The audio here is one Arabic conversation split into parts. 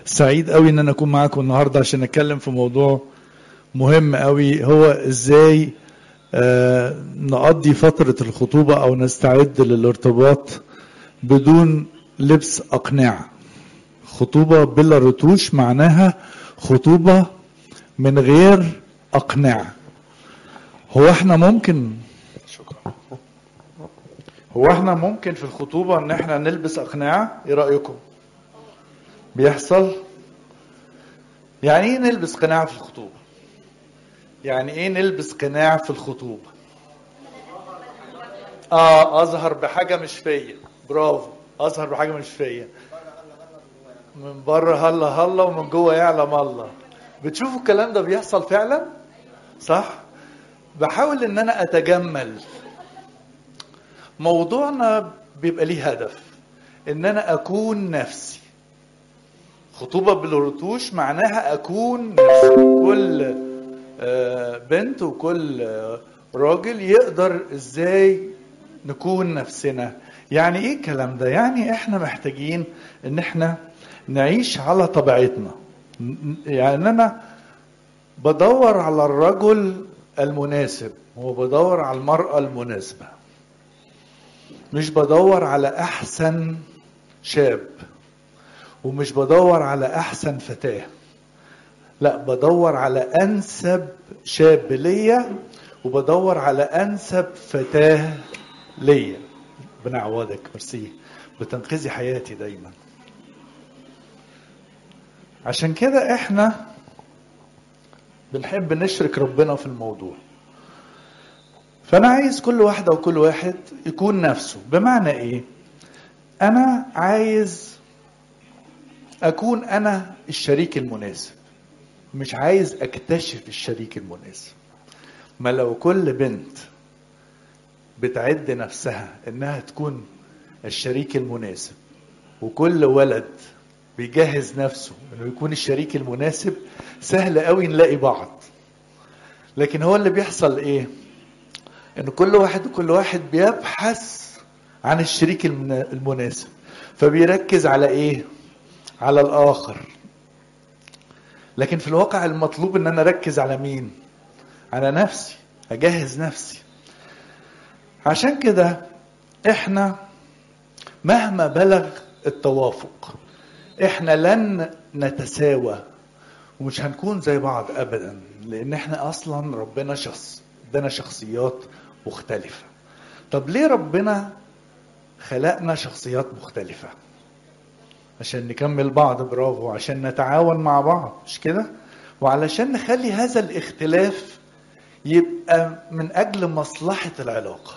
سعيد قوي ان انا اكون معاكم النهارده عشان نتكلم في موضوع مهم قوي، هو ازاي نقضي فترة الخطوبة او نستعد للارتباط بدون لبس اقنعة. خطوبة بلا رتوش معناها خطوبة من غير اقنعة. هو احنا ممكن في الخطوبة ان احنا نلبس اقنعة؟ ايه رأيكم؟ بيحصل؟ يعني ايه نلبس قناع في الخطوبة؟ يعني ايه نلبس قناع في الخطوبة؟ اظهر بحاجة مش فيا. برافو، اظهر بحاجة مش فيا. من بره هلا هلا ومن جوه يعلم الله. بتشوفوا الكلام ده بيحصل فعلا؟ صح؟ بحاول ان انا اتجمل. موضوعنا بيبقى ليه هدف، ان انا اكون نفسي. خطوبة بالرتوش معناها اكون نفسي. كل بنت وكل راجل يقدر ازاي نكون نفسنا. يعني ايه الكلام ده؟ يعني احنا محتاجين ان احنا نعيش على طبيعتنا. يعني انا بدور على الرجل المناسب وبدور على المرأة المناسبة، مش بدور على احسن شاب ومش بدور على احسن فتاة. لا، بدور على انسب شاب ليا وبدور على انسب فتاة ليا. بنعوضك، ميرسي، بتنقذي حياتي دايما. عشان كده احنا بنحب نشرك ربنا في الموضوع. فانا عايز كل واحدة وكل واحد يكون نفسه. بمعنى ايه؟ انا عايز اكون انا الشريك المناسب، مش عايز اكتشف الشريك المناسب. ما لو كل بنت بتعد نفسها انها تكون الشريك المناسب وكل ولد بيجهز نفسه انه يكون الشريك المناسب، سهل قوي نلاقي بعض. لكن هو اللي بيحصل ايه؟ ان كل واحد بيبحث عن الشريك المناسب، فبيركز على ايه؟ على الاخر. لكن في الواقع المطلوب ان انا اركز على مين؟ على نفسي، اجهز نفسي. عشان كده احنا مهما بلغ التوافق احنا لن نتساوى ومش هنكون زي بعض ابدا، لان احنا اصلا ربنا ادانا شخصيات مختلفة. طب ليه ربنا خلقنا شخصيات مختلفة؟ عشان نكمل بعض، برافو، عشان نتعاون مع بعض، مش كده؟ وعلشان نخلي هذا الاختلاف يبقى من اجل مصلحة العلاقة.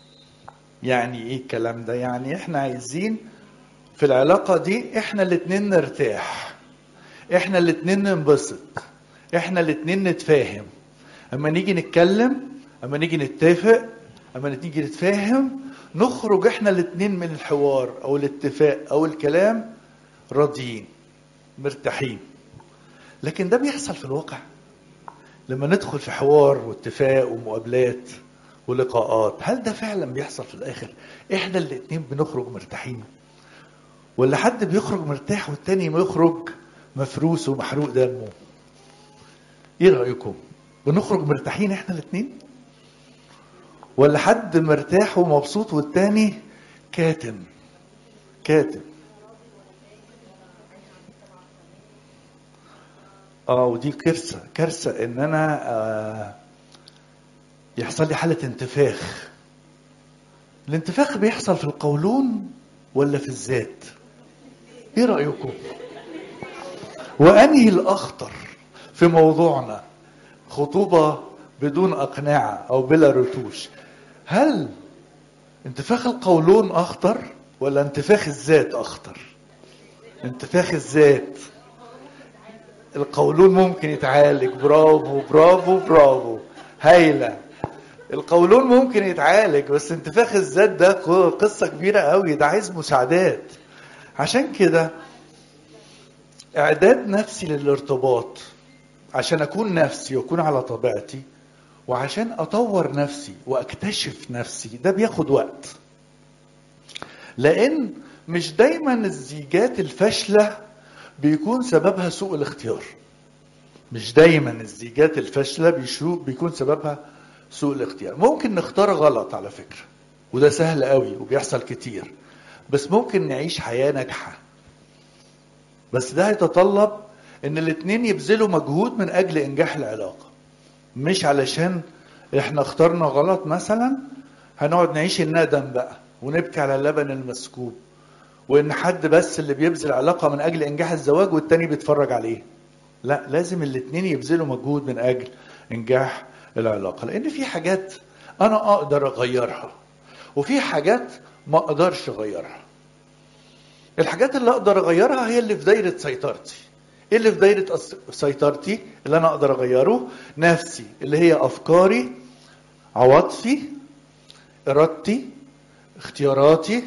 يعني ايه الكلام ده؟ يعني احنا عايزين في العلاقة دي احنا الاتنين نرتاح، احنا الاتنين ننبسط، احنا الاتنين نتفاهم. اما نيجي نتكلم، اما نيجي نتفق، اما نيجي نتفاهم، نخرج احنا الاتنين من الحوار او الاتفاق او الكلام راضيين مرتاحين. لكن ده بيحصل في الواقع لما ندخل في حوار واتفاق ومقابلات ولقاءات. هل ده فعلا بيحصل في الاخر احنا الاتنين بنخرج مرتاحين، ولا حد بيخرج مرتاح والتاني يخرج مفروس ومحروق دمه؟ ايه رأيكم؟ بنخرج مرتاحين احنا الاتنين، ولا حد مرتاح ومبسوط والتاني كاتم؟ ودي كارثة ان انا يحصل لي حالة انتفاخ. الانتفاخ بيحصل في القولون ولا في الذات؟ ايه رأيكم؟ وانهي الاخطر في موضوعنا خطوبة بدون اقنعة او بلا رتوش؟ هل انتفاخ القولون اخطر ولا انتفاخ الذات اخطر؟ انتفاخ الذات. القولون ممكن يتعالج، برافو برافو برافو، هايلة. القولون ممكن يتعالج، بس انتفاخ الذات ده قصة كبيرة قوي، ده عايز مساعدات. عشان كده اعداد نفسي للارتباط عشان اكون نفسي واكون على طبيعتي، وعشان اطور نفسي واكتشف نفسي، ده بياخد وقت. لان مش دايما الزيجات الفاشلة بيكون سببها سوء الاختيار. مش دايما الزيجات الفاشلة بيكون سببها سوء الاختيار. ممكن نختار غلط على فكرة، وده سهل قوي وبيحصل كتير، بس ممكن نعيش حياة ناجحة. بس ده هيتطلب ان الاتنين يبذلوا مجهود من اجل انجاح العلاقة، مش علشان احنا اخترنا غلط مثلا هنقعد نعيش الندم بقى ونبكي على اللبن المسكوب، وان حد بس اللي بيبذل علاقة من اجل انجاح الزواج والتاني بيتفرج عليه. لا، لازم الاتنين يبذلوا مجهود من اجل انجاح العلاقة، لان في حاجات انا اقدر اغيرها وفي حاجات ما اقدرش اغيرها. الحاجات اللي اقدر اغيرها هي اللي في دايرة سيطرتي. ايه اللي في دايرة سيطرتي اللي انا اقدر اغيره؟ نفسي، اللي هي افكاري، عواطفي، ارادتي، اختياراتي،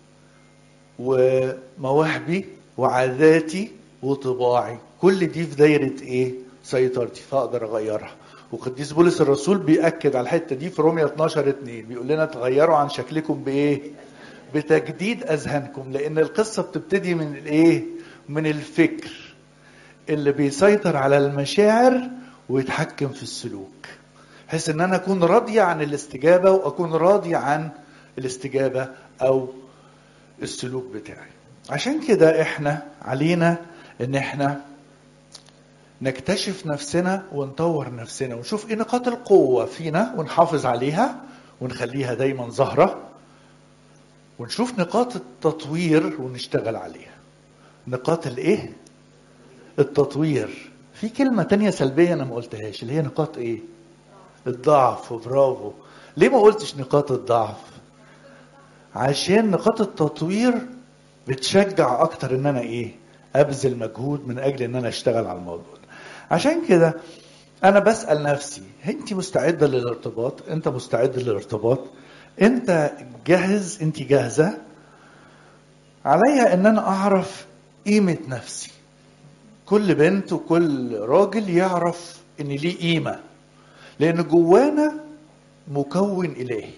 ومواهبي وعاداتي وطباعي. كل دي في دايرة ايه؟ سيطرتي، فاقدر اغيرها. وقديس بولس الرسول بيأكد على الحتة دي في رومية 12:2، بيقول لنا تغيروا عن شكلكم بايه؟ بتجديد اذهانكم. لان القصة بتبتدي من الايه؟ من الفكر اللي بيسيطر على المشاعر ويتحكم في السلوك، بحيث ان انا اكون راضي عن الاستجابة واكون راضي عن الاستجابة او السلوك بتاعي. عشان كده احنا علينا ان احنا نكتشف نفسنا ونطور نفسنا ونشوف ايه نقاط القوة فينا ونحافظ عليها ونخليها دايما ظاهرة، ونشوف نقاط التطوير ونشتغل عليها. نقاط الايه؟ التطوير. في كلمة تانية سلبية انا ما قلتهاش، اللي هي نقاط ايه؟ الضعف. برافو. ليه ما قلتش نقاط الضعف؟ عشان نقاط التطوير بتشجع اكتر ان انا ايه؟ ابذل مجهود من اجل ان انا اشتغل على الموضوع ده. عشان كده انا بسأل نفسي، انت مستعدة للارتباط؟ انت مستعد للارتباط؟ انت جاهز؟ انت جاهزة؟ عليا ان انا اعرف قيمة نفسي. كل بنت وكل راجل يعرف ان ليه قيمة، لان جوانا مكون الهي.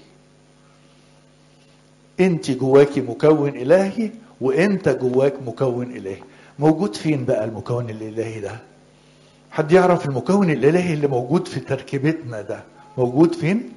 انت جواكي مكون الهي، وانت جواك مكون الهي. موجود فين بقى المكون الالهي ده؟ حد يعرف المكون الالهي اللي موجود في تركيبتنا ده موجود فين؟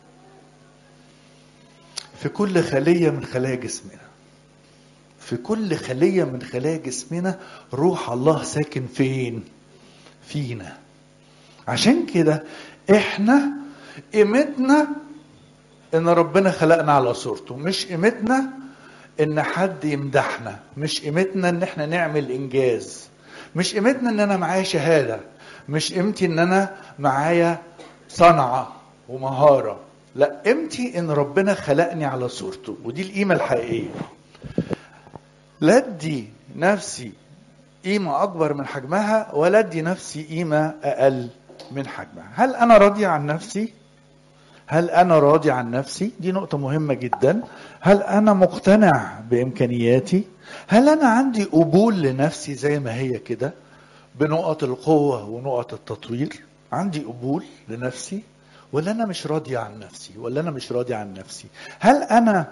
في كل خلية من خلايا جسمنا. في كل خلية من خلايا جسمنا روح الله ساكن فين؟ فينا. عشان كده احنا قيمتنا ان ربنا خلقنا على صورته، مش قيمتنا ان حد يمدحنا، مش قيمتنا ان احنا نعمل انجاز، مش قيمتنا ان انا معايا شهادة، مش قيمتي ان انا معايا صنعة ومهارة. لا، قيمتي ان ربنا خلقني على صورته، ودي القيمة الحقيقية. لا ادي نفسي قيمة اكبر من حجمها ولا ادي نفسي قيمة اقل من حجمها. هل انا راضي عن نفسي؟ هل انا راضي عن نفسي؟ دي نقطة مهمة جدا. هل انا مقتنع بامكانياتي؟ هل انا عندي قبول لنفسي زي ما هي كده، بنقط القوة ونقط التطوير؟ عندي قبول لنفسي ولا انا مش راضي عن نفسي؟ ولا انا مش راضي عن نفسي؟ هل انا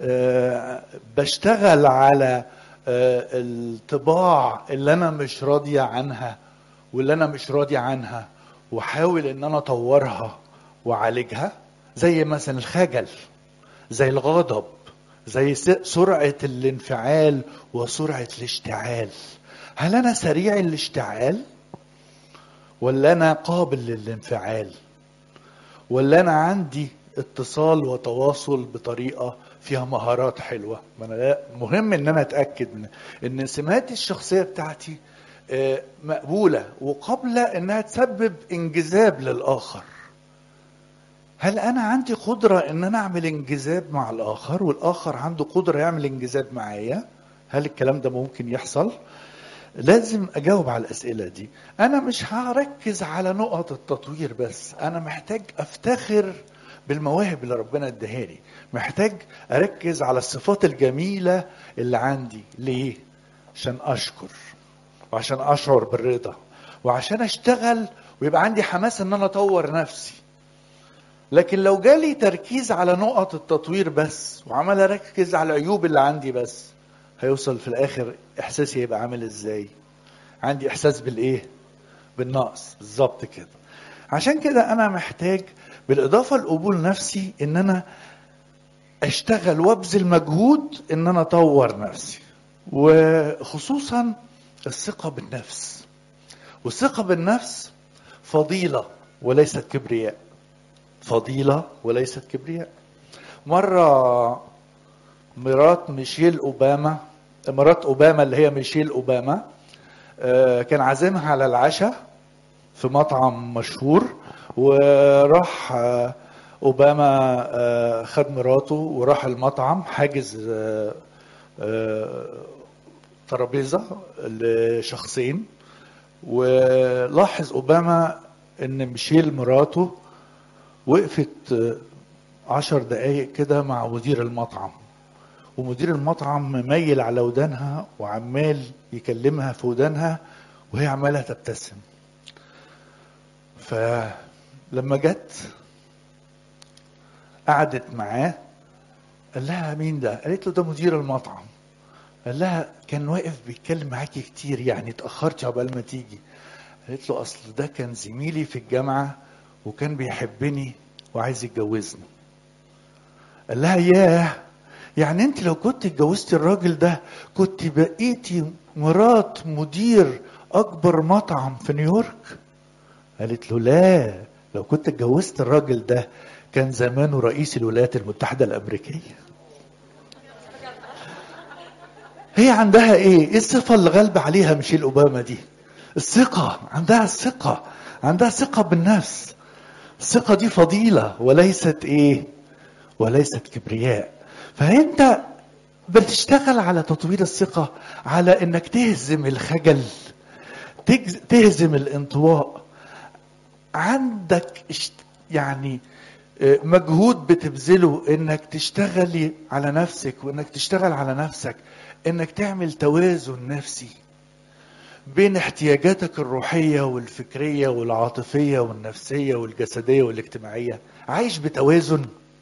بشتغل على الطباع اللي انا مش راضي عنها واللي انا مش راضي عنها، وحاول ان انا اطورها وعالجها؟ زي مثلا الخجل، زي الغضب، زي سرعة الانفعال وسرعة الاشتعال. هل انا سريع الاشتعال ولا انا قابل للانفعال؟ ولا انا عندي اتصال وتواصل بطريقة فيها مهارات حلوة؟ ما انا مهم ان انا اتأكد من ان سمات الشخصية بتاعتي مقبولة وقابلة انها تسبب انجذاب للاخر. هل انا عندي قدرة ان انا اعمل انجذاب مع الاخر والاخر عنده قدرة يعمل انجذاب معايا؟ هل الكلام ده ممكن يحصل؟ لازم اجاوب على الاسئلة دي. انا مش هركز على نقط التطوير بس، انا محتاج افتخر بالمواهب اللي ربنا ادهاني، محتاج اركز على الصفات الجميلة اللي عندي. ليه؟ عشان اشكر، وعشان اشعر بالرضا، وعشان اشتغل ويبقى عندي حماس ان انا اطور نفسي. لكن لو جالي تركيز على نقط التطوير بس وعمال اركز على العيوب اللي عندي بس، هيوصل في الاخر احساسي يبقى عامل ازاي؟ عندي احساس بالايه؟ بالنقص. بالظبط كده. عشان كده انا محتاج بالاضافه لقبول نفسي ان انا اشتغل وابذل مجهود ان انا اطور نفسي، وخصوصا الثقه بالنفس. والثقه بالنفس فضيله وليست كبرياء. فضيله وليست كبرياء. مره مرات اوباما اللي هي ميشيل اوباما، كان عازمها على العشاء في مطعم مشهور، وراح اوباما خد مراته وراح المطعم، حاجز ترابيزه لشخصين. ولاحظ اوباما ان ميشيل مراته وقفت 10 دقايق كده مع مدير المطعم، ومدير المطعم مميل على ودانها وعمال يكلمها في ودانها وهي عمالة تبتسم. فلما جت قعدت معاه قال لها مين ده؟ قالت له ده مدير المطعم. قال لها كان واقف بيتكلم معاكي كتير، يعني اتأخرتي عقبال ما تيجي. قالت له اصل ده كان زميلي في الجامعة وكان بيحبني وعايز يتجوزني. قال لها ياه، يعني انت لو كنت اتجوزتي الراجل ده كنت بقيتي مرات مدير اكبر مطعم في نيويورك؟ قالت له لا، لو كنت اتجوزت الراجل ده كان زمانه رئيس الولايات المتحدة الامريكية. هي عندها ايه الصفة اللي غالبة عليها ميشيل اوباما دي؟ الثقة. عندها الثقة، عندها ثقة بالنفس. الثقة دي فضيلة وليست ايه؟ وليست كبرياء. فانت بتشتغل على تطوير الثقة، على انك تهزم الخجل، تهزم الانطواء. عندك يعني مجهود بتبذله انك تشتغلي على نفسك، وانك تشتغل على نفسك انك تعمل توازن نفسي بين احتياجاتك الروحية والفكرية والعاطفية والنفسية والجسدية والاجتماعية. عايش بتوازن.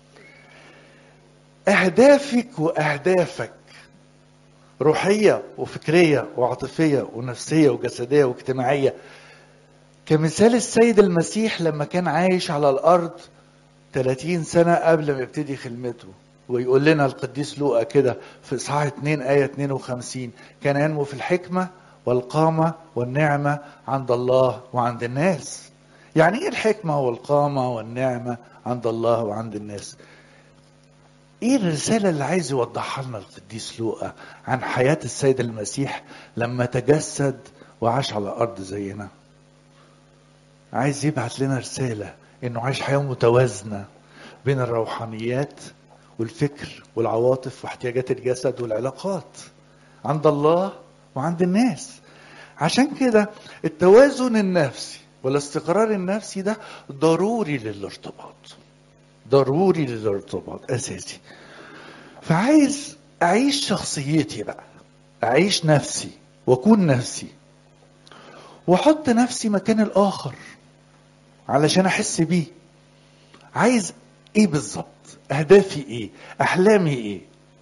اهدافك واهدافك روحية وفكرية وعاطفية ونفسية وجسدية واجتماعية، كمثال السيد المسيح لما كان عايش على الأرض 30 سنة قبل ما يبتدي خدمته. ويقول لنا القديس لوقا كده في إصحاح 2 آية 52: كان ينمو في الحكمة والقامة والنعمة عند الله وعند الناس. يعني ايه الحكمة والقامة والنعمة عند الله وعند الناس؟ ايه الرسالة اللي عايز يوضحها لنا القديس لوقا عن حياة السيد المسيح لما تجسد وعاش على الأرض زينا؟ عايز يبعت لنا رسالة انه عايش حياة متوازنة بين الروحانيات والفكر والعواطف واحتياجات الجسد والعلاقات عند الله وعند الناس. عشان كده التوازن النفسي والاستقرار النفسي ده ضروري للارتباط. ضروري للارتباط اساسي. فعايز اعيش شخصيتي بقى، اعيش نفسي واكون نفسي، واحط نفسي مكان الاخر علشان احس بيه. عايز ايه بالظبط؟ اهدافي ايه؟ احلامي ايه؟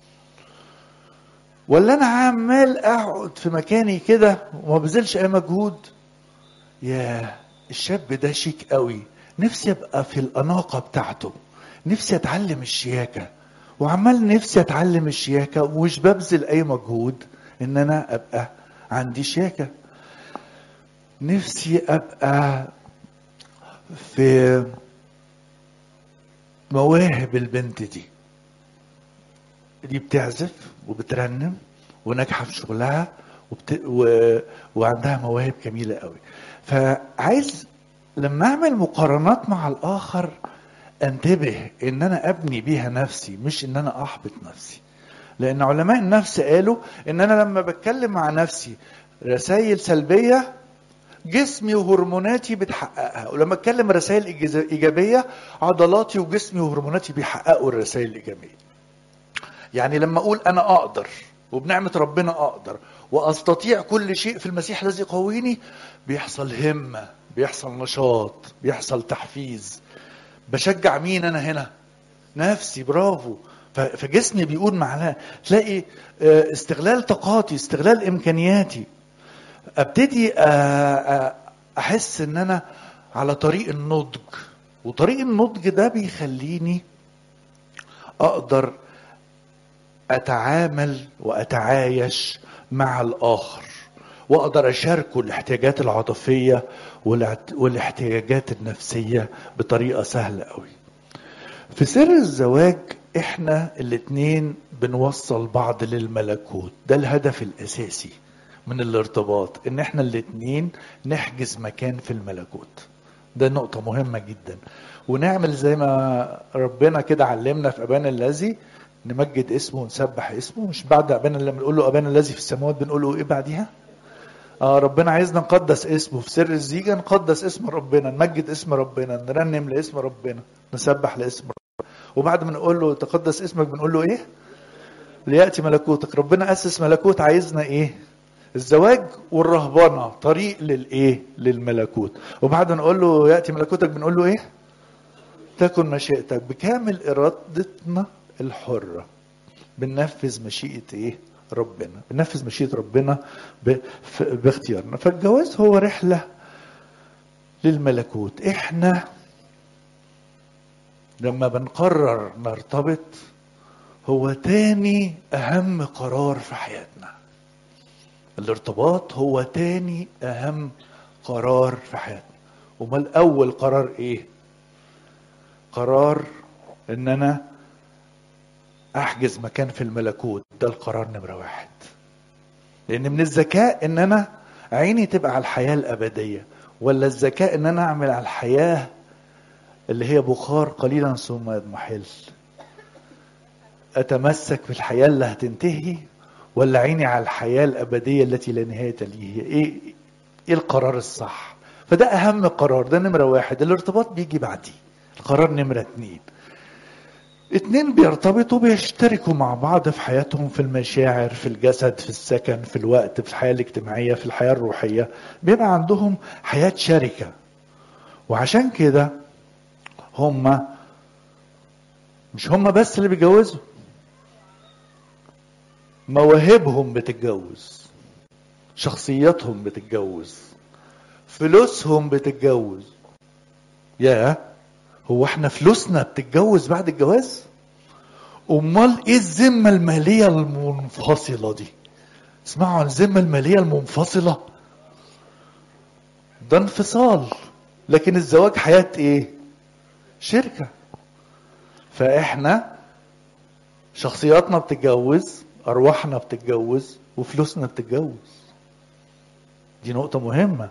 ولا انا عمال اقعد في مكاني كده وما بذلش اي مجهود؟ يا الشاب ده شيك قوي، نفسي ابقى في الاناقة بتاعته، نفسي اتعلم الشياكة، وعمال نفسي اتعلم الشياكة ومش ببذل اي مجهود ان انا ابقى عندي شياكة. نفسي ابقى في مواهب البنت دي بتعزف وبترنم وناجحة في شغلها وعندها مواهب جميلة قوي. فعايز لما اعمل مقارنات مع الاخر انتبه ان انا ابني بيها نفسي، مش ان انا احبط نفسي. لان علماء النفس قالوا ان انا لما بتكلم مع نفسي رسائل سلبية جسمي وهرموناتي بتحققها، ولما اتكلم رسائل ايجابية عضلاتي وجسمي وهرموناتي بيحققوا الرسائل الايجابية. يعني لما اقول انا اقدر وبنعمة ربنا اقدر واستطيع كل شيء في المسيح الذي يقويني، بيحصل همة، بيحصل نشاط، بيحصل تحفيز. بشجع مين انا هنا؟ نفسي. برافو. فجسمي بيقول معناه، تلاقي استغلال طاقاتي، استغلال امكانياتي. ابتدي احس ان انا على طريق النضج، وطريق النضج ده بيخليني اقدر اتعامل واتعايش مع الاخر، واقدر اشاركه الاحتياجات العاطفية والاحتياجات النفسية بطريقة سهلة قوي. في سر الزواج احنا الاتنين بنوصل بعض للملكوت، ده الهدف الاساسي من الارتباط، ان احنا الاتنين نحجز مكان في الملكوت. ده نقطة مهمة جدا، ونعمل زي ما ربنا كده علمنا في ابانا الذي، نمجد اسمه ونسبح اسمه. مش بعد ابانا لما نقول له ابانا الذي في السماوات بنقول له ايه بعديها؟ ربنا عايزنا نقدس اسمه في سر الزيجة، نقدس اسم ربنا، نمجد اسم ربنا، نرنم لاسم ربنا، نسبح لاسم ربنا. وبعد ما نقول له تقدس اسمك بنقول له ايه؟ ليأتي ملكوتك. ربنا أسس ملكوت، عايزنا ايه؟ الزواج والرهبنة طريق للايه؟ للملكوت. وبعد ما نقول له يأتي ملكوتك بنقول له ايه؟ تكن مشيئتك. بكامل ارادتنا الحرة بننفذ مشيئة ايه؟ ربنا، بننفذ مشيئة ربنا باختيارنا. فالجواز هو رحلة للملكوت. احنا لما بنقرر نرتبط هو تاني اهم قرار في حياتنا. الارتباط هو تاني اهم قرار في حياتنا. امال اول قرار ايه؟ قرار ان انا احجز مكان في الملكوت. ده القرار نمرة 1. لان من الذكاء ان انا عيني تبقى على الحياة الابدية، ولا الذكاء ان انا اعمل على الحياة اللي هي بخار قليلا ثم يضمحل؟ اتمسك بالحياة اللي هتنتهي، ولا عيني على الحياة الابدية التي لا نهاية ليها؟ ايه القرار الصح؟ فده اهم قرار، ده نمرة 1. الارتباط بيجي بعديه القرار نمرة 2. 2 بيرتبطوا بيشتركوا مع بعض في حياتهم، في المشاعر، في الجسد، في السكن، في الوقت، في الحياة الاجتماعية، في الحياة الروحية. بيبقى عندهم حياة شركة. وعشان كده مش هم بس اللي بيتجوزوا، مواهبهم بتتجوز، شخصياتهم بتتجوز، فلوسهم بتتجوز. هو احنا فلوسنا بتتجوز بعد الجواز؟ امال ايه الذمة المالية المنفصلة دي؟ اسمعوا عن الذمة المالية المنفصلة، ده انفصال. لكن الزواج حياة ايه؟ شركة. فاحنا شخصياتنا بتتجوز، ارواحنا بتتجوز، وفلوسنا بتتجوز. دي نقطة مهمة.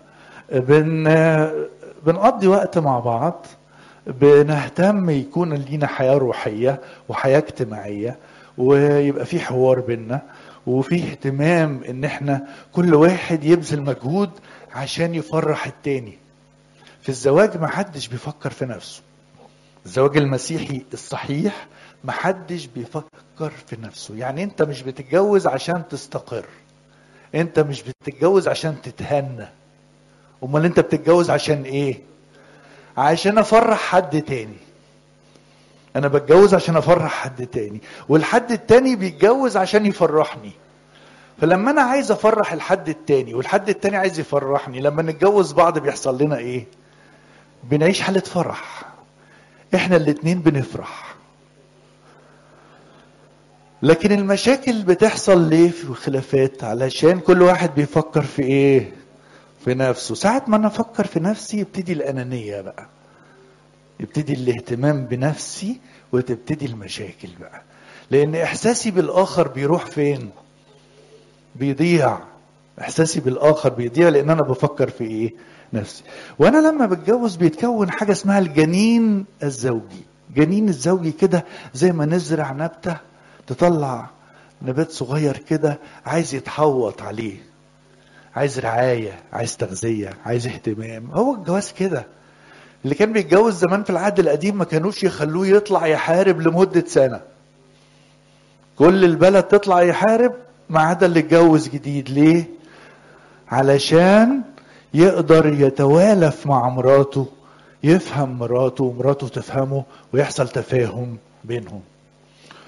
بنقضي وقت مع بعض، بنهتم يكون لينا حياة روحية وحياة اجتماعية، ويبقى في حوار بينا، وفي اهتمام ان احنا كل واحد يبذل مجهود عشان يفرح التاني. في الزواج محدش بيفكر في نفسه. الزواج المسيحي الصحيح محدش بيفكر في نفسه. يعني انت مش بتتجوز عشان تستقر، انت مش بتتجوز عشان تتهنى. امال انت بتتجوز عشان ايه؟ عشان افرح حد تاني. انا بتجوز عشان افرح حد تاني، والحد التاني بيتجوز عشان يفرحني. فلما انا عايز افرح الحد التاني والحد التاني عايز يفرحني، لما نتجوز بعض بيحصل لنا ايه؟ بنعيش حالة فرح، احنا الاتنين بنفرح. لكن المشاكل بتحصل ليه في خلافات؟ علشان كل واحد بيفكر في ايه؟ في نفسه. ساعة ما انا افكر في نفسي يبتدي الانانية بقى، يبتدي الاهتمام بنفسي، وتبتدي المشاكل بقى. لان احساسي بالاخر بيروح فين؟ بيضيع. احساسي بالاخر بيضيع لان انا بفكر في ايه؟ نفسي. وانا لما بتجوز بيتكون حاجة اسمها الجنين الزوجي. جنين الزوجي كده زي ما نزرع نبتة تطلع نبات صغير كده، عايز يتحوط عليه، عايز رعاية، عايز تغذية، عايز اهتمام. هو الجواز كده. اللي كان بيتجوز زمان في العهد القديم ما كانوش يخلوه يطلع يحارب لمدة سنة. كل البلد تطلع يحارب ما عدا اللي اتجوز جديد. ليه؟ علشان يقدر يتوالف مع مراته، يفهم مراته ومراته تفهمه، ويحصل تفاهم بينهم.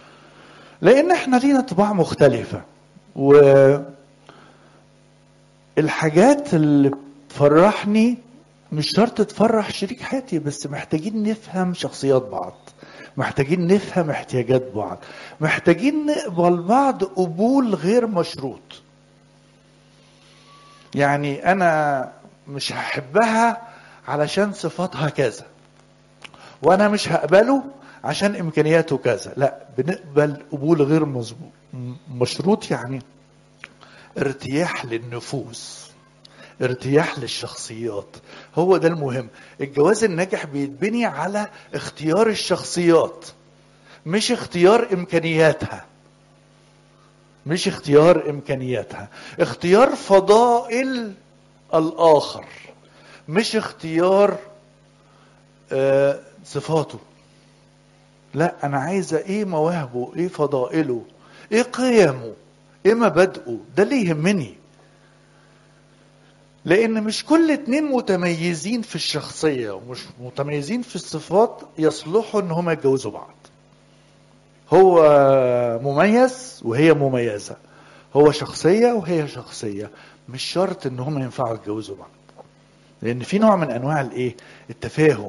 لان احنا لينا طباع مختلفة، الحاجات اللي بتفرحني مش شرط تفرح شريك حياتي، بس محتاجين نفهم شخصيات بعض، محتاجين نفهم احتياجات بعض، محتاجين نقبل بعض قبول غير مشروط. يعني انا مش هحبها علشان صفاتها كذا، وانا مش هقبله عشان امكانياته كذا، لا، بنقبل قبول غير مشروط. يعني ارتياح للنفوس، ارتياح للشخصيات، هو ده المهم. الجواز الناجح بيتبني على اختيار الشخصيات، مش اختيار امكانياتها، مش اختيار امكانياتها، اختيار فضائل الاخر، مش اختيار صفاته. لا، انا عايزه ايه مواهبه، ايه فضائله، ايه قيمه، ايه مبادئه، ده اللي يهمني. لان مش كل اتنين متميزين في الشخصيه ومش متميزين في الصفات يصلحوا ان هما يتجوزوا بعض. هو مميز وهي مميزه، هو شخصيه وهي شخصيه، مش شرط ان هما ينفعوا يتجوزوا بعض. لان في نوع من انواع الايه، التفاهم.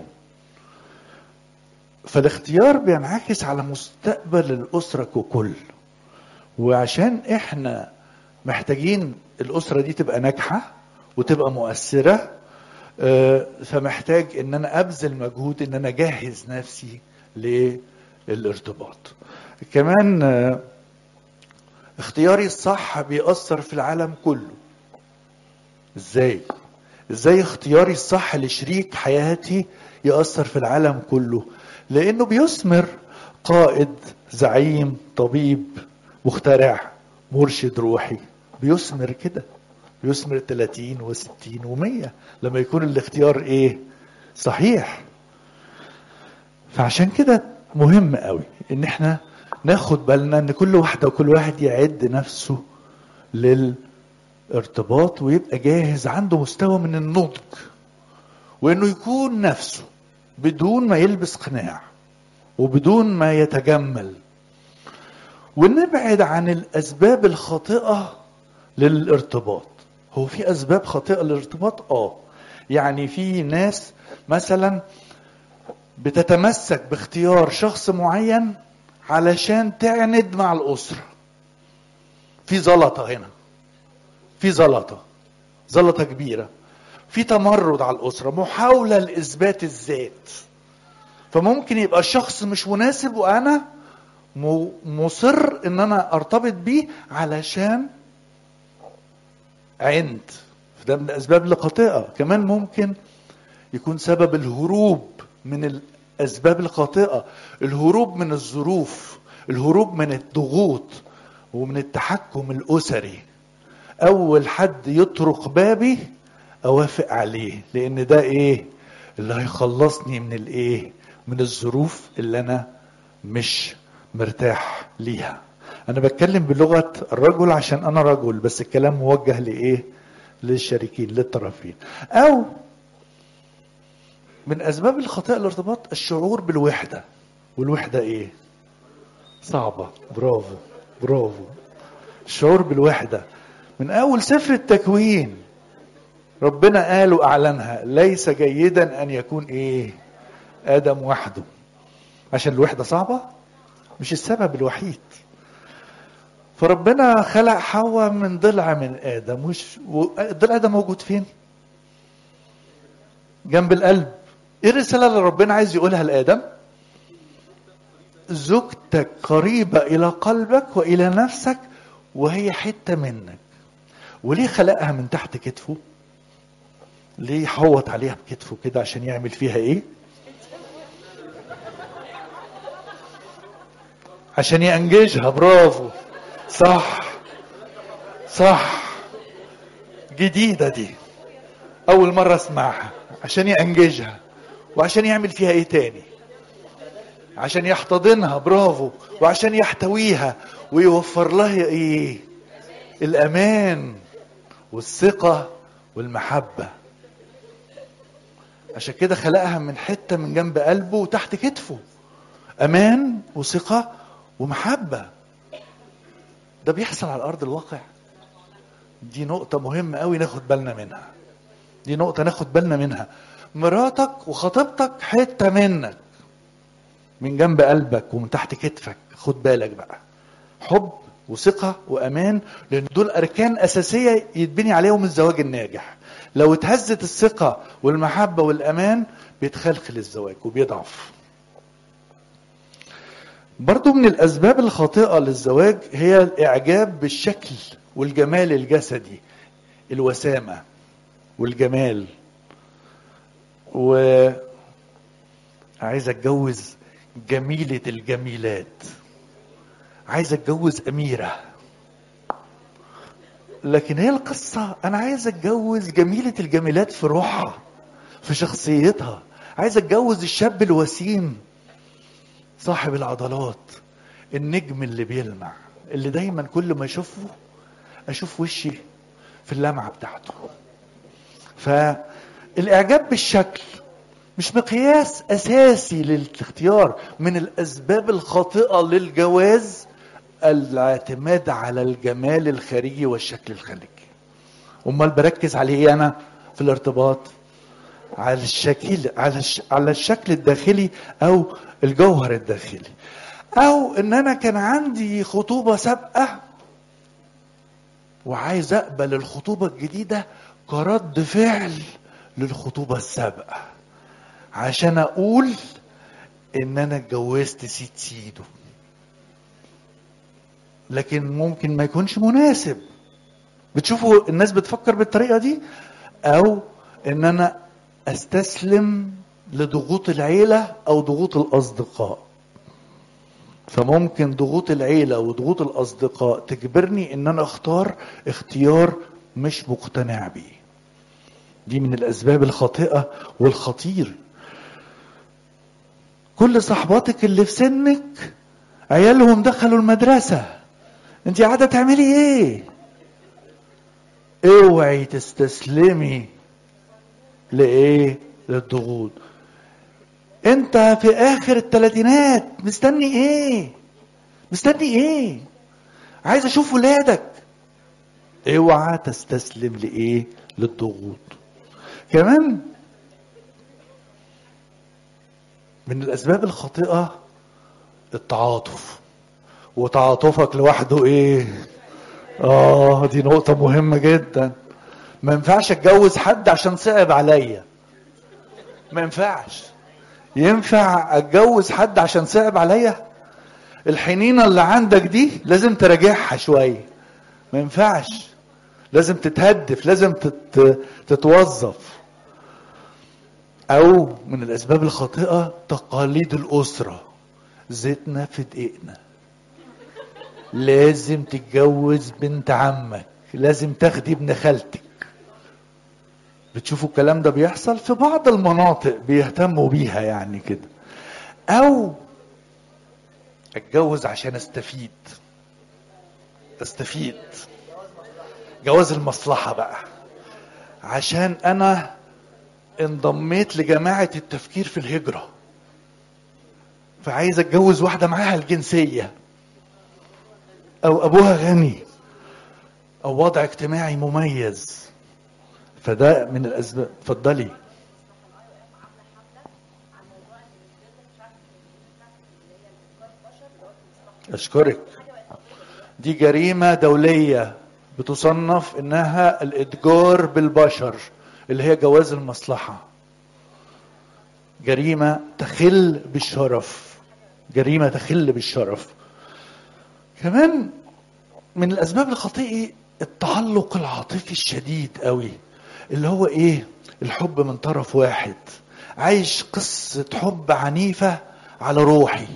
فالاختيار بينعكس على مستقبل الاسره ككل. وعشان احنا محتاجين الاسره دي تبقى ناجحه وتبقى مؤثره، فمحتاج ان انا ابذل مجهود ان انا اجهز نفسي للارتباط. كمان اختياري الصح بيأثر في العالم كله. ازاي اختياري الصح لشريك حياتي يأثر في العالم كله؟ لانه بيثمر قائد، زعيم، طبيب، مخترع، مرشد روحي. بيثمر كده، بيثمر 30 و60 و100 لما يكون الاختيار ايه، صحيح. فعشان كده مهم قوي ان احنا ناخد بالنا ان كل واحدة وكل واحد يعد نفسه للارتباط ويبقى جاهز، عنده مستوى من النضج، وانه يكون نفسه بدون ما يلبس قناع وبدون ما يتجمل. ونبعد عن الاسباب الخاطئة للارتباط. هو في اسباب خاطئة للارتباط؟ يعني في ناس مثلا بتتمسك باختيار شخص معين علشان تعند مع الاسرة. في زلطة هنا، في زلطة كبيرة، في تمرد على الاسرة، محاولة لاثبات الذات. فممكن يبقى الشخص مش مناسب وانا مصر ان انا ارتبط بيه علشان عند. ده من الاسباب الخاطئة. كمان ممكن يكون سبب الهروب من الاسباب الخاطئة، الهروب من الظروف، الهروب من الضغوط ومن التحكم الاسري. اول حد يطرق بابي اوافق عليه، لان ده ايه اللي هيخلصني من الايه، من الظروف اللي انا مش مرتاح ليها. انا بتكلم بلغة الرجل عشان انا رجل، بس الكلام موجه لايه، للشريكين، للطرفين. او من اسباب الخطأ الارتباط الشعور بالوحدة. والوحدة ايه، صعبة. برافو. الشعور بالوحدة من اول سفر التكوين ربنا قال واعلنها، ليس جيدا ان يكون ايه، ادم وحده. عشان الوحدة صعبة، مش السبب الوحيد. فربنا خلق حواء من ضلع من ادم. الضلع ده موجود فين؟ جنب القلب. ايه الرسالة اللي ربنا عايز يقولها لآدم؟ زوجتك قريبة الى قلبك والى نفسك وهي حتة منك. وليه خلقها من تحت كتفه؟ ليه حوط عليها بكتفه كده؟ عشان يعمل فيها ايه؟ عشان ينجزها. برافو، صح. جديدة دي، اول مرة اسمعها. عشان ينجزها، وعشان يعمل فيها ايه تاني؟ عشان يحتضنها. برافو. وعشان يحتويها ويوفر لها ايه، الامان والثقة والمحبة. عشان كده خلقها من حتة من جنب قلبه وتحت كتفه، امان وثقة ومحبة. ده بيحصل على ارض الواقع. دي نقطة مهمة قوي ناخد بالنا منها. دي نقطة ناخد بالنا منها. مراتك وخطيبتك حتة منك، من جنب قلبك ومن تحت كتفك. خد بالك بقى، حب وثقة وأمان، لأن دول أركان أساسية يتبني عليهم الزواج الناجح. لو اتهزت الثقة والمحبة والأمان بيتخلخل الزواج وبيضعف. برضو من الأسباب الخاطئة للزواج هي الإعجاب بالشكل والجمال الجسدي، الوسامة والجمال. وعايز اتجوز جميلة الجميلات، عايز اتجوز أميرة. لكن هي القصة أنا عايز اتجوز جميلة الجميلات في روحها، في شخصيتها. عايز اتجوز الشاب الوسيم صاحب العضلات، النجم اللي بيلمع، اللي دايما كل ما اشوف وشي في اللمعة بتاعته. فالاعجاب بالشكل مش مقياس اساسي للاختيار. من الاسباب الخاطئة للجواز الاعتماد على الجمال الخارجي والشكل الخارجي. امال بركز على ايه انا في الارتباط؟ على الشكل، على الشكل الداخلي او الجوهر الداخلي. او ان انا كان عندي خطوبة سابقة وعايز اقبل الخطوبة الجديدة كرد فعل للخطوبة السابقة، عشان اقول ان انا اتجوزت سيد سيده. لكن ممكن ما يكونش مناسب. بتشوفوا الناس بتفكر بالطريقة دي. او ان انا استسلم لضغوط العيلة او ضغوط الاصدقاء. فممكن ضغوط العيلة وضغوط الاصدقاء تجبرني ان انا اختار اختيار مش مقتنع بيه. دي من الاسباب الخاطئة والخطير. كل صحباتك اللي في سنك عيالهم دخلوا المدرسة، انت قاعدة تعملي ايه؟ اوعي تستسلمي لايه؟ للضغوط. انت في اخر الثلاثينات، مستني ايه؟ مستني ايه؟ عايز اشوف ولادك. اوعى تستسلم لايه؟ للضغوط. كمان من الاسباب الخاطئة التعاطف. وتعاطفك لوحده ايه؟ دي نقطة مهمة جدا. ما ينفعش اتجوز حد عشان صعب عليا. ما ينفعش. ينفع اتجوز حد عشان صعب عليا؟ الحنينة اللي عندك دي لازم تراجعها شوية. ما ينفعش. لازم تتهدف، لازم تتوظف. او من الاسباب الخاطئة تقاليد الاسرة. زيتنا في دقيقنا. لازم تتجوز بنت عمك، لازم تاخدي ابن خالتك. بتشوفوا الكلام ده بيحصل في بعض المناطق بيهتموا بيها يعني كده. او اتجوز عشان استفيد. جواز المصلحة بقى، عشان انا انضميت لجماعة التفكير في الهجرة، فعايز اتجوز واحدة معاها الجنسية، او ابوها غني، او وضع اجتماعي مميز. فده من الاسباب. اتفضلي. اشكرك. دي جريمة دولية بتصنف انها الاتجار بالبشر، اللي هي جواز المصلحة. جريمة تخل بالشرف. جريمة تخل بالشرف. كمان من الاسباب الخاطئة التعلق العاطفي الشديد قوي، اللي هو ايه؟ الحب من طرف واحد. عايش قصة حب عنيفة على روحي.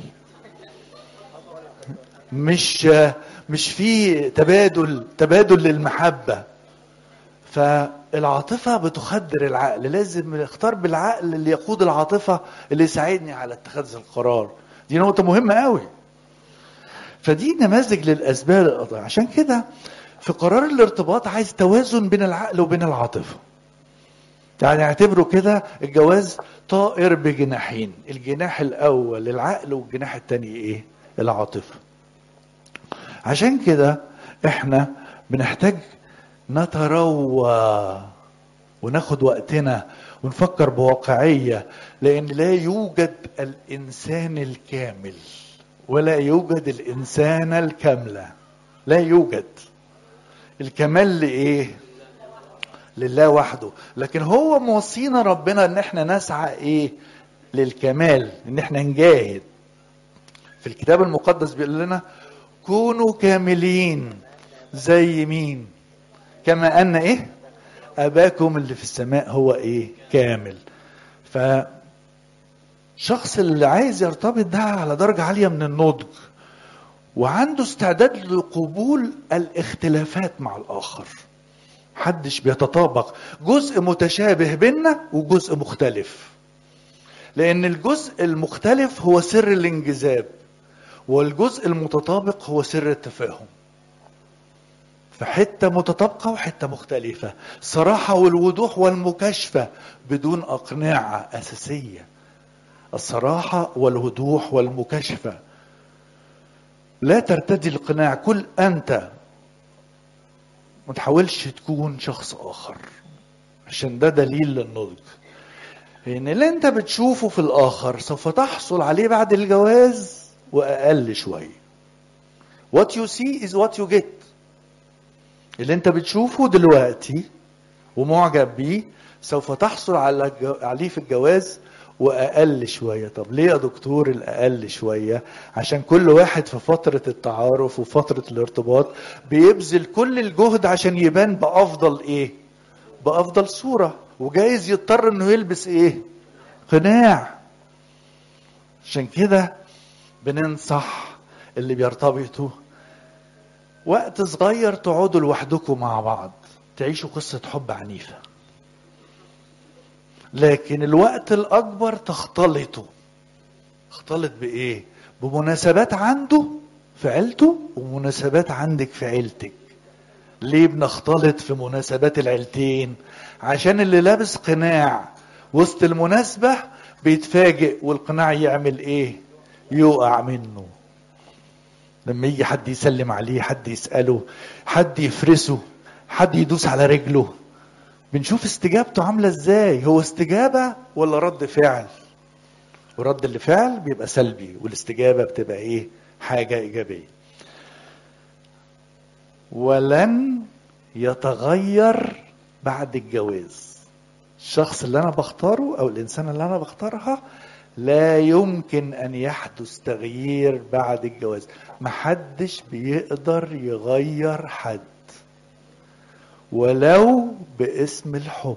مش في تبادل للمحبة. فالعاطفة بتخدر العقل. لازم اختار بالعقل اللي يقود العاطفة، اللي يساعدني على اتخاذ القرار. دي نقطة مهمة قوي. فدي نماذج للأسباب القطع. عشان كده في قرار الارتباط عايز توازن بين العقل وبين العاطفة. يعني اعتبروا كده الجواز طائر بجناحين، الجناح الأول العقل والجناح التاني ايه؟ العاطفة. عشان كده احنا بنحتاج نتروى وناخد وقتنا ونفكر بواقعية، لأن لا يوجد الإنسان الكامل ولا يوجد الإنسان الكاملة. لا يوجد. الكمال لإيه؟ لله وحده. لكن هو موصينا ربنا ان احنا نسعى ايه؟ للكمال، ان احنا نجاهد. في الكتاب المقدس بيقول لنا كونوا كاملين زي مين؟ كما ان ايه؟ اباكم اللي في السماء هو ايه؟ كامل. فشخص اللي عايز يرتبط ده على درجة عالية من النضج، وعنده استعداد لقبول الاختلافات مع الاخر. محدش بيتطابق، جزء متشابه بيننا وجزء مختلف، لان الجزء المختلف هو سر الانجذاب، والجزء المتطابق هو سر التفاهم. فحتة متطابقة وحتة مختلفة، الصراحة والوضوح والمكاشفة بدون أقنعة أساسية. الصراحة والوضوح والمكاشفة، لا ترتدي القناع. كل أنت، ما تحاولش تكون شخص آخر، عشان ده دليل للنضج. لأن اللي أنت بتشوفه في الآخر سوف تحصل عليه بعد الجواز وأقل شوية. What you see is what you get. اللي أنت بتشوفه دلوقتي ومعجب بيه سوف تحصل عليه في الجواز وأقل شوية. طب ليه يا دكتور الأقل شوية؟ عشان كل واحد في فترة التعارف وفترة الارتباط بيبذل كل الجهد عشان يبان بأفضل إيه؟ بأفضل صورة، وجايز يضطر إنه يلبس إيه؟ قناع. عشان كده بننصح اللي بيرتبطوا وقت صغير تقعدوا لوحدكم مع بعض، تعيشوا قصة حب عنيفة. لكن الوقت الأكبر تختلطوا. اختلط بإيه؟ بمناسبات عنده في عيلته ومناسبات عندك في عيلتك. ليه بنختلط في مناسبات العيلتين؟ عشان اللي لابس قناع وسط المناسبة بيتفاجئ والقناع يعمل ايه؟ يقع منه. لما يجي حد يسلم عليه، حد يسأله، حد يفرسه، حد يدوس على رجله، بنشوف استجابته عاملة ازاي. هو استجابة ولا رد فعل؟ ورد الفعل بيبقى سلبي، والاستجابة بتبقى ايه؟ حاجة ايجابية. ولن يتغير بعد الجواز. الشخص اللي انا بختاره او الانسان اللي انا بختارها لا يمكن ان يحدث تغيير بعد الجواز. محدش بيقدر يغير حد ولو باسم الحب.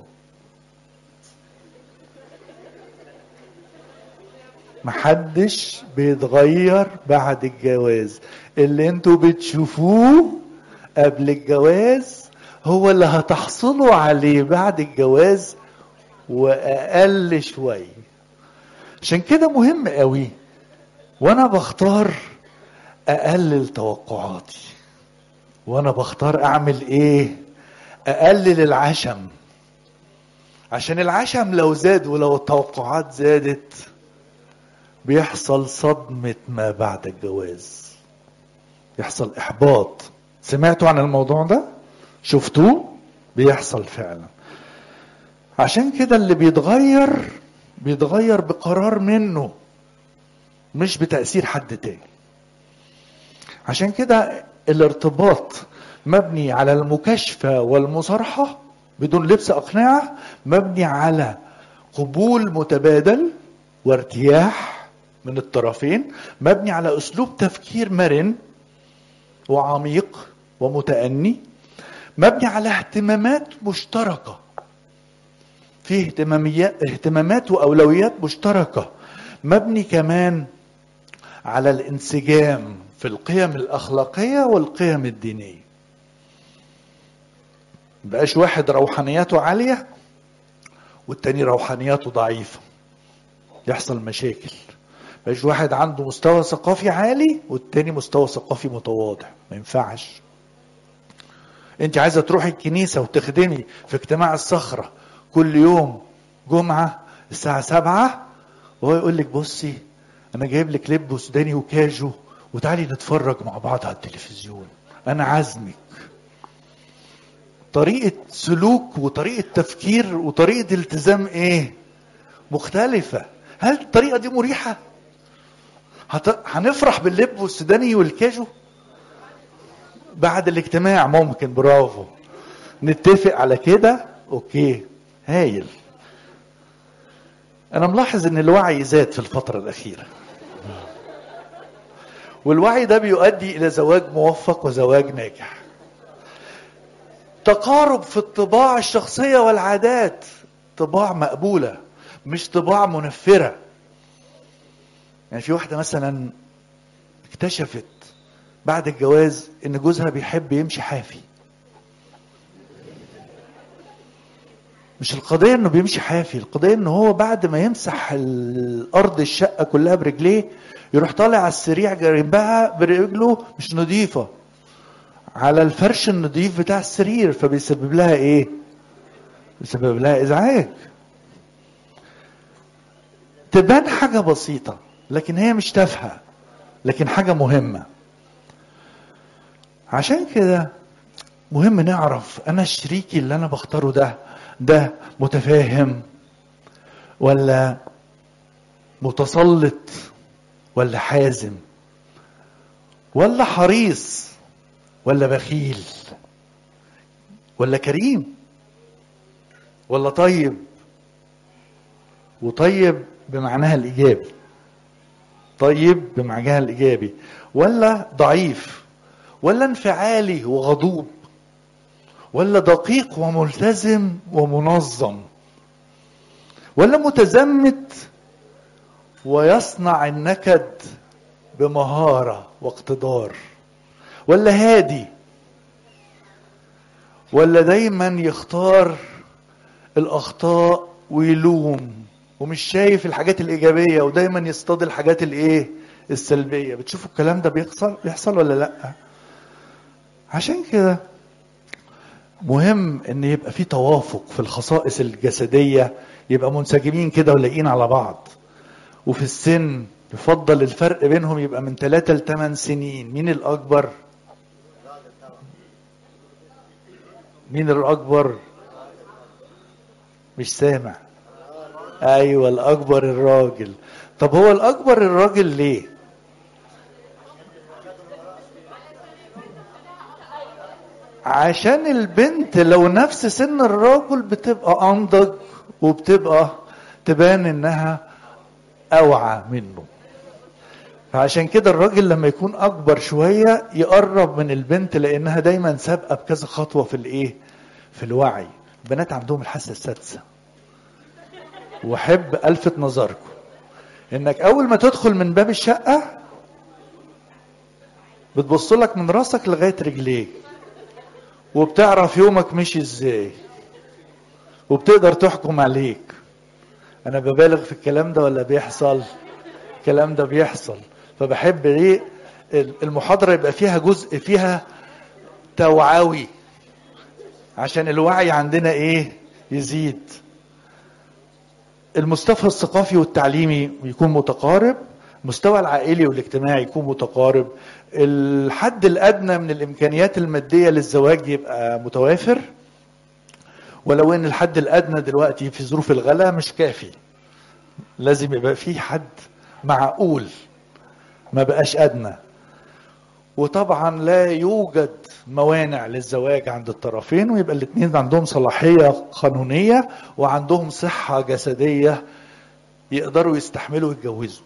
محدش بيتغير بعد الجواز. اللي انتوا بتشوفوه قبل الجواز هو اللي هتحصلوا عليه بعد الجواز واقل شوية. عشان كده مهم قوي وانا بختار اقلل توقعاتي، وانا بختار اعمل ايه؟ اقلل العشم. عشان العشم لو زاد ولو التوقعات زادت بيحصل صدمة ما بعد الجواز، يحصل احباط. سمعتوا عن الموضوع ده؟ شفتوه؟ بيحصل فعلا. عشان كده اللي بيتغير بقرار منه، مش بتأثير حد تاني. عشان كده الارتباط مبني على المكاشفة والمصارحة بدون لبس أقنعة، مبني على قبول متبادل وارتياح من الطرفين، مبني على أسلوب تفكير مرن وعميق ومتأني، مبني على اهتمامات مشتركة، فيه اهتمامات وأولويات مشتركة، مبني كمان على الانسجام في القيم الأخلاقية والقيم الدينية. مبقاش واحد روحانياته عالية والتاني روحانياته ضعيفة، يحصل مشاكل. مبقاش واحد عنده مستوى ثقافي عالي والتاني مستوى ثقافي متواضع، ما ينفعش. انت عايزة تروحي الكنيسة وتخدمي في اجتماع الصخرة كل يوم جمعة الساعة 7، وهو يقول لك بصي انا جايب لك لب سوداني وكاجو وتعالي نتفرج مع بعض على التلفزيون، انا عازمك. طريقة سلوك وطريقة تفكير وطريقة التزام ايه مختلفة. هل الطريقة دي مريحة؟ هنفرح باللب والسوداني والكاجو بعد الاجتماع؟ ممكن، برافو، نتفق على كده، اوكي، هايل. انا ملاحظ ان الوعي زاد في الفترة الاخيرة، والوعي ده بيؤدي الى زواج موفق وزواج ناجح. تقارب في الطباع الشخصية والعادات، طباع مقبولة مش طباع منفرة. يعني في واحدة مثلا اكتشفت بعد الجواز ان جوزها بيحب يمشي حافي. مش القضية انه بيمشي حافي، القضية انه هو بعد ما يمسح الارض الشقة كلها برجليه يروح طالع على السريع جنبها برجله مش نظيفة على الفرش النظيف بتاع السرير، فبيسبب لها ايه؟ بيسبب لها ازعاج. تبان حاجة بسيطة لكن هي مش تافهة، لكن حاجة مهمة. عشان كده مهم نعرف انا الشريكي اللي انا بختاره ده متفاهم ولا متسلط ولا حازم ولا حريص ولا بخيل ولا كريم ولا طيب، وطيب بمعناها الايجابي، طيب بمعناها الايجابي، ولا ضعيف ولا انفعالي وغضوب ولا دقيق وملتزم ومنظم ولا متزمت ويصنع النكد بمهارة واقتدار، ولا هادي ولا دايما يختار الأخطاء ويلوم ومش شايف الحاجات الإيجابية ودايما يصطاد الحاجات الايه السلبية. بتشوفوا الكلام ده بيحصل ولا لا؟ عشان كده مهم ان يبقى في توافق في الخصائص الجسدية، يبقى منسجمين كده ولاقين على بعض. وفي السن يفضل الفرق بينهم يبقى من 3 ل 8 سنين. مين الأكبر؟ مين الأكبر؟ مش سامع. أيوة، الأكبر الراجل. طب هو الأكبر الراجل ليه؟ عشان البنت لو نفس سن الراجل بتبقى أنضج وبتبقى تبان إنها أوعى منه. فعشان كده الراجل لما يكون أكبر شوية يقرب من البنت لأنها دايما سابقة بكذا خطوة في الإيه؟ في الوعي. البنات عندهم الحاسة السادسة. وأحب ألفت نظركم إنك أول ما تدخل من باب الشقة بتبص لك من راسك لغاية رجليك، وبتعرف يومك مشي إزاي، وبتقدر تحكم عليك. أنا ببالغ في الكلام ده ولا بيحصل؟ الكلام ده بيحصل. فبحب ليه المحاضرة يبقى فيها جزء فيها توعوي عشان الوعي عندنا ايه يزيد. المستوى الثقافي والتعليمي يكون متقارب، المستوى العائلي والاجتماعي يكون متقارب، الحد الادنى من الامكانيات المادية للزواج يبقى متوافر، ولو ان الحد الادنى دلوقتي في ظروف الغلاء مش كافي، لازم يبقى فيه حد معقول ما بقاش ادنى. وطبعا لا يوجد موانع للزواج عند الطرفين، ويبقى الاثنين عندهم صلاحية قانونية وعندهم صحة جسدية يقدروا يستحملوا يتجوزوا.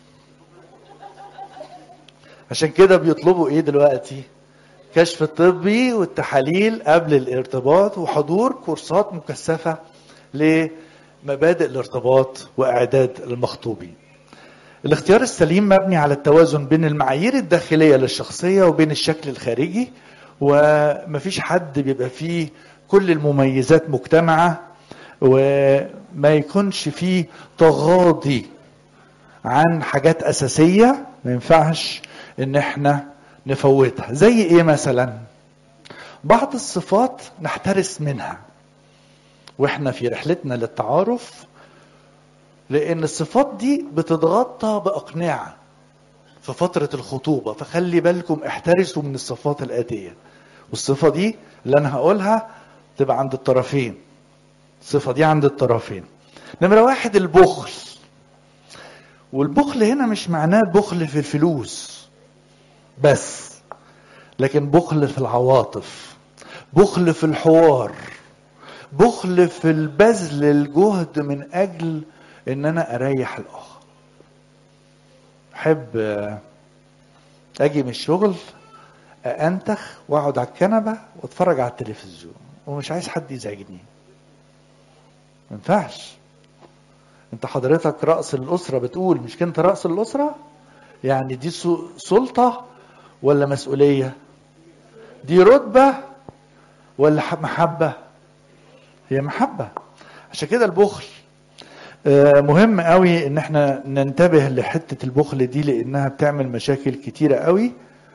عشان كده بيطلبوا ايه دلوقتي؟ كشف طبي والتحاليل قبل الارتباط وحضور كورسات مكثفة لمبادئ الارتباط واعداد المخطوبين. الاختيار السليم مبني على التوازن بين المعايير الداخلية للشخصية وبين الشكل الخارجي، ومفيش حد بيبقى فيه كل المميزات مجتمعة، وما يكونش فيه تغاضي عن حاجات أساسية ما ينفعش ان احنا نفوتها. زي ايه مثلا؟ بعض الصفات نحترس منها واحنا في رحلتنا للتعارف، لان الصفات دي بتتغطى باقنعة في فترة الخطوبة. فخلي بالكم، احترسوا من الصفات الآتية. والصفة دي اللي انا هقولها تبقى عند الطرفين. الصفة دي عند الطرفين. نمرة واحد البخل. والبخل هنا مش معناه البخل في الفلوس بس، لكن بخل في العواطف، بخل في الحوار، بخل في البذل الجهد من اجل ان انا اريح الاخر. احب اجي من الشغل انتخ واقعد على الكنبه واتفرج على التلفزيون ومش عايز حد يزعجني. ما ينفعش. انت حضرتك رأس الاسره بتقول، مش كنت رأس الاسره؟ يعني دي سلطه ولا مسؤوليه؟ دي رتبه ولا محبه؟ هي محبه. عشان كده البخل مهم قوي ان احنا ننتبه لحته البخل دي، لانها بتعمل مشاكل كتيره قوي.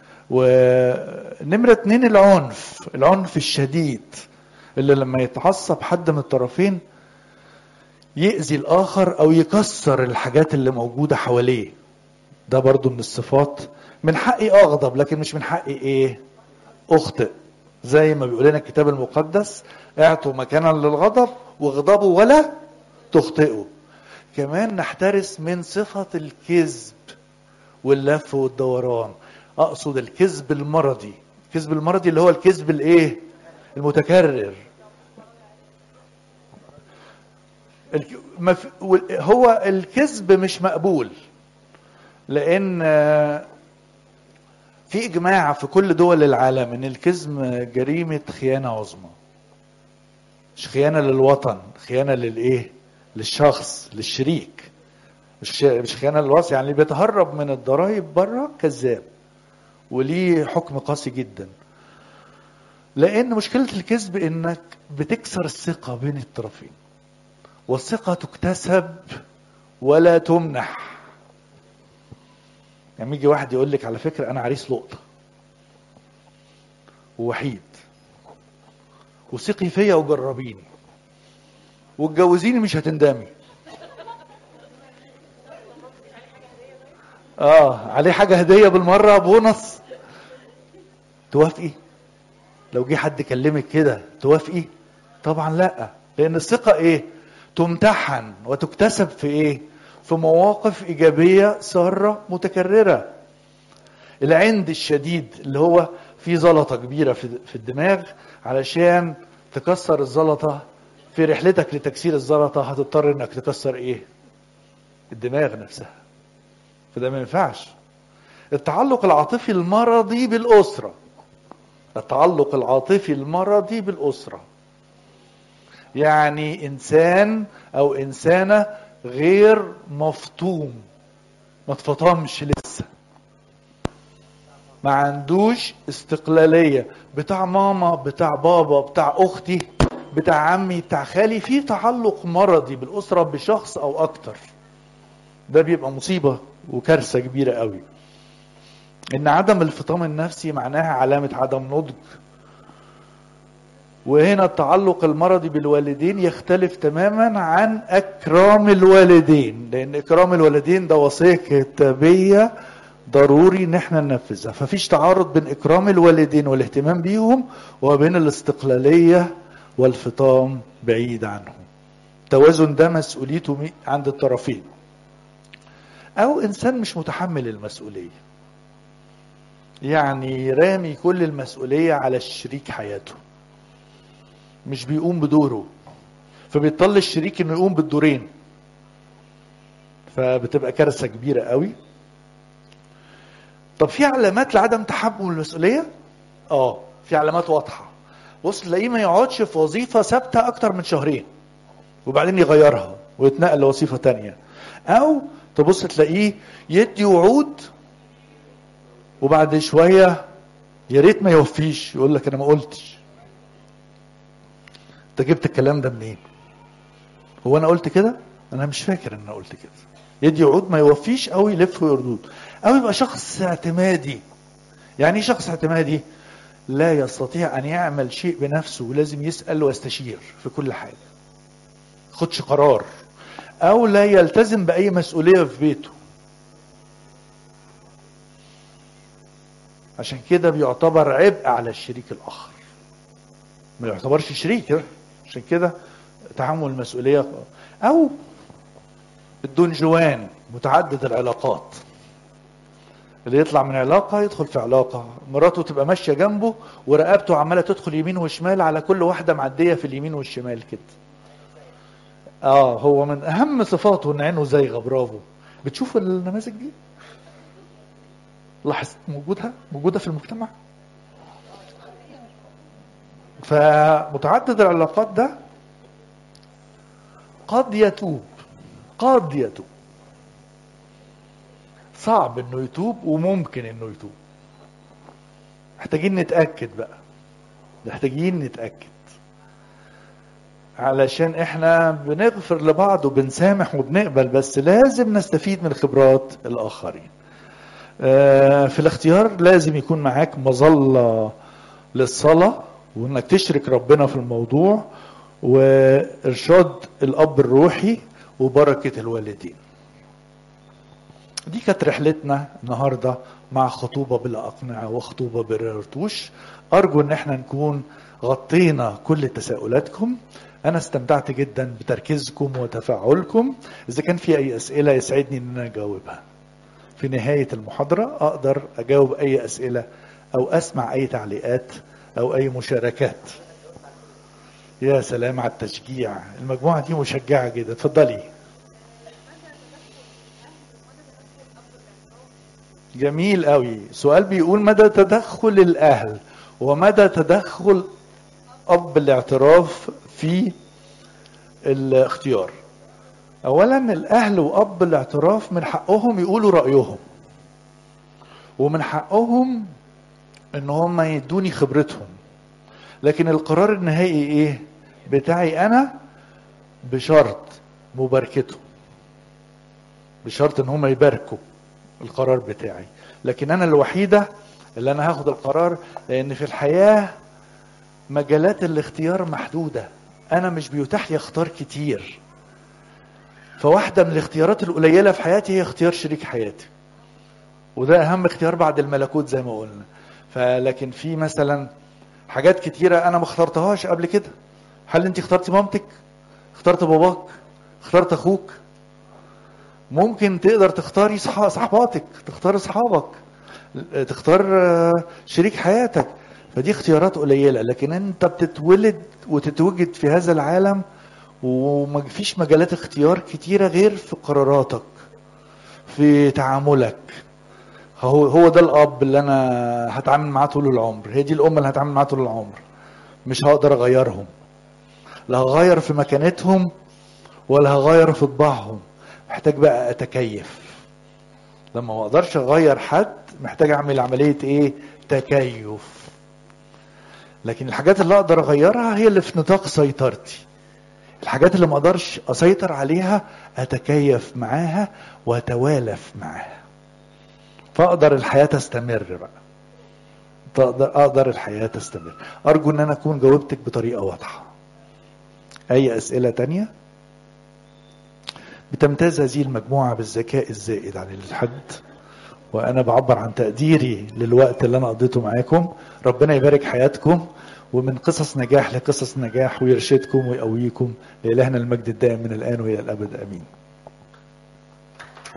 ونمرة 2 العنف الشديد، اللي لما يتعصب حد من الطرفين يأذي الآخر أو يكسر الحاجات اللي موجودة حواليه. ده برضو من الصفات. من حقي أغضب، لكن مش من حقي أخطئ. زي ما بيقول لنا الكتاب المقدس: اعطوا مكانا للغضب واغضبوا ولا تخطئوا. كمان نحترس من صفة الكذب واللف والدوران. اقصد الكذب المرضي. الكذب المرضي اللي هو الكذب المتكرر. هو الكذب مش مقبول، لان في اجماع في كل دول العالم ان الكذب جريمة خيانة عظمى. مش خيانة للوطن، خيانة للشخص، للشريك. مش خيانة للوطن. يعني اللي بيتهرب من الضرائب بره كذاب، وليه حكم قاسي جدا. لان مشكلة الكذب انك بتكسر الثقة بين الطرفين، والثقة تكتسب ولا تمنح. يعني يجي واحد يقول لك: على فكرة انا عريس لقطة ووحيد، وثقي فيا وجربيني واتجوزيني مش هتندمي. عليه حاجة هدية بالمرة، بونص. توافقي؟ لو جه حد كلمك كده توافقي؟ طبعا لا. لان الثقة تمتحن وتكتسب في في مواقف ايجابية سارة متكررة. العند الشديد اللي هو في زلطة كبيرة في الدماغ، علشان تكسر الزلطة في رحلتك لتكسير الزلطة هتضطر انك تكسر الدماغ نفسها. فده ما ينفعش. التعلق العاطفي المرضي بالأسرة. التعلق العاطفي المرضي بالأسرة يعني إنسان أو إنسانة غير مفطوم، ما اتفطمش لسه، ما عندوش استقلالية. بتاع ماما، بتاع بابا، بتاع أختي، بتاع عمي، بتاع خالي. في تعلق مرضي بالأسرة بشخص أو أكتر. ده بيبقى مصيبة وكارثة كبيرة قوي. إن عدم الفطام النفسي معناها علامة عدم نضج. وهنا التعلق المرضي بالوالدين يختلف تماما عن اكرام الوالدين، لان اكرام الوالدين ده وصية كتابية ضروري ان احنا ننفذها. ففيش تعارض بين اكرام الوالدين والاهتمام بيهم وبين الاستقلالية والفطام بعيد عنهم. التوازن ده مسؤوليته عند الطرفين. او انسان مش متحمل المسؤولية، يعني رامي كل المسؤولية على شريك حياته، مش بيقوم بدوره، فبيضطر الشريك انه يقوم بالدورين. فبتبقى كارثة كبيرة قوي. طب في علامات لعدم تحمل المسؤولية؟ في علامات واضحة. بص، تلاقيه ما يقعدش في وظيفة ثابتة اكتر من شهرين وبعدين يغيرها ويتنقل لوظيفة تانية. او تبص تلاقيه يدي وعود وبعد شوية يا ريت ما يوفيش، يقول لك انا ما قلتش. انت جبت الكلام ده منين؟ هو انا قلت كده؟ انا مش فاكر ان انا قلت كده. يدي وعود ما يوفيش، او يلف ويردود، او يبقى شخص اعتمادي. يعني ايه شخص اعتمادي؟ لا يستطيع ان يعمل شيء بنفسه، ولازم يسأل ويستشير في كل حاجة، خدش قرار، او لا يلتزم باي مسؤولية في بيته. عشان كده بيعتبر عبء على الشريك الاخر. ما يعتبرش شريك. عشان كده تحمل المسؤولية. او الدونجوان متعدد العلاقات، اللي يطلع من علاقة يدخل في علاقة، مراته تبقى ماشية جنبه ورقبته عمالة تدخل يمين وشمال على كل واحدة معدية في اليمين والشمال كده. هو من اهم صفاته ان عينه زايغة. برافو. بتشوف النماذج دي؟ لاحظت موجودة في المجتمع. فمتعدد العلاقات ده قد يتوب. صعب انه يتوب وممكن انه يتوب. محتاجين نتأكد بقى، علشان احنا بنغفر لبعض وبنسامح وبنقبل، بس لازم نستفيد من خبرات الاخرين. في الاختيار لازم يكون معاك مظلة للصلاة، وانك تشرك ربنا في الموضوع، وارشاد الاب الروحي، وبركة الوالدين. دي كانت رحلتنا النهاردة مع خطوبة بلا أقنعة وخطوبة بلا رتوش. أرجو أن احنا نكون غطينا كل تساؤلاتكم. أنا استمتعت جدا بتركيزكم وتفاعلكم. إذا كان في أي أسئلة يسعدني أن أنا أجاوبها. في نهاية المحاضرة أقدر أجاوب أي أسئلة أو أسمع أي تعليقات أو أي مشاركات. يا سلام على التشجيع، المجموعة دي مشجعة جدا. اتفضلي. جميل قوي. سؤال بيقول مدى تدخل الأهل ومدى تدخل أب الاعتراف في الاختيار. أولا الأهل وأب الاعتراف من حقهم يقولوا رأيهم، ومن حقهم إن هم يدوني خبرتهم، لكن القرار النهائي إيه؟ بتاعي أنا، بشرط مباركته، بشرط إن هم يباركوا القرار بتاعي. لكن انا الوحيدة اللي انا هاخد القرار، لان في الحياة مجالات الاختيار محدودة. انا مش بيتاح لي اختار كتير. فواحدة من الاختيارات القليلة في حياتي هي اختيار شريك حياتي، وده اهم اختيار بعد الملكوت زي ما قلنا. فلكن في مثلا حاجات كتيرة انا ما اخترتهاش قبل كده. هل انت اخترتي مامتك؟ اخترت باباك؟ اخترت اخوك؟ ممكن تقدر تختاري صحباتك، تختار اصحابك، تختار شريك حياتك. فدي اختيارات قليلة، لكن انت بتتولد وتتوجد في هذا العالم، ومفيش مجالات اختيار كتيرة غير في قراراتك، في تعاملك. هو ده الاب اللي انا هتعامل معاه طول العمر، هي دي الام اللي هتعامل معاه طول العمر. مش هقدر اغيرهم، لا هغير في مكانتهم ولا هغير في طباعهم. محتاج بقى اتكيف. لما ما اقدرش اغير حد، محتاج اعمل عملية ايه؟ تكيف. لكن الحاجات اللي اقدر اغيرها هي اللي في نطاق سيطرتي. الحاجات اللي ما اقدرش اسيطر عليها اتكيف معاها واتوالف معاها، فاقدر الحياة تستمر بقى. اقدر الحياة تستمر. ارجو ان انا اكون جاوبتك بطريقة واضحة. اي اسئلة تانية؟ بتمتاز هذه المجموعة بالذكاء الزائد عن الحد، وانا بعبر عن تقديري للوقت اللي انا قضيته معاكم. ربنا يبارك حياتكم، ومن قصص نجاح لقصص نجاح، ويرشدكم ويقويكم. لإلهنا المجد الدائم من الآن وإلى الأبد. آمين.